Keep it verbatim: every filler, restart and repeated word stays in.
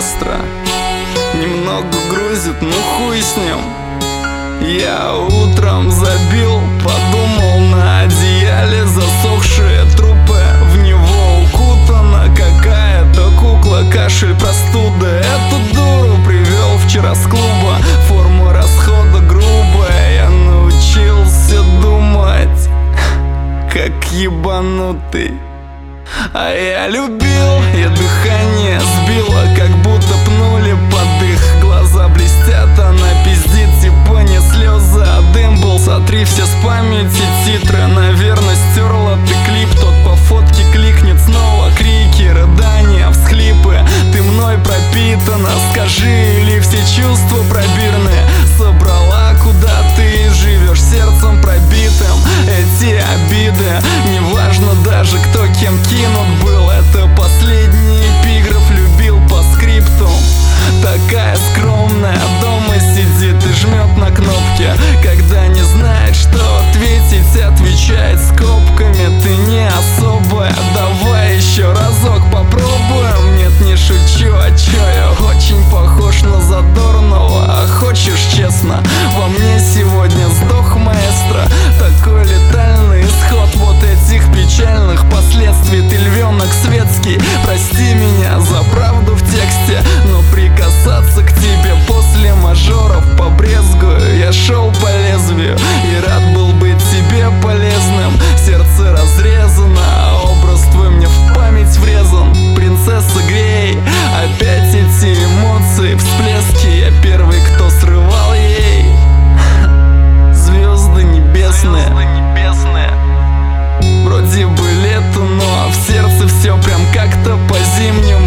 маэстро. Немного грузит, ну хуй с ним. Я утром забил, подумал на одеяле засохшие трупы. В него укутана какая-то кукла, кашель, простуда. Эту дуру привел вчера с клуба. Форма расхода грубая, я научился думать как ебанутый. А я любил, я дыхание сбила, как будто пнули под их. Глаза блестят, она пиздит, типа не слезы, а дым был. Сотри все с памяти титры, наверное стерла ты клип. Тот по фотке кликнет снова, крики, рыдания, всхлипы. Ты мной пропитана, скажи, или все чувства пробирные собрала, куда ты живешь сердцем пробитым. Эти обиды, неважно даже кто кем кинут был. Это последний эпиграф, любил по скрипту. Такая скромная, дома сидит и жмет на кнопки, когда не знает, что ответить, отвечает скобками. Ты не особая, давай еще разок попробуем. Нет, не шучу, а чё, я очень похож на Задорнова. А хочешь честно, во мне сегодня сдох маэстро. Такой летальный исход вот этих печальных последствий. Ты львенок светский, прости меня за правду в тексте, но прикасаться к тебе после мажоров побрезгую. Я шел по лезвию и рад был быть тебе полезным. Сердце разрезано, а образ твой мне в память врезан. Принцесса грей, опять эти эмоции, всплески. Я первый, кто срывал ей звезды небесные. Вроде бы лето, но в сердце все прям как-то по-зимнему.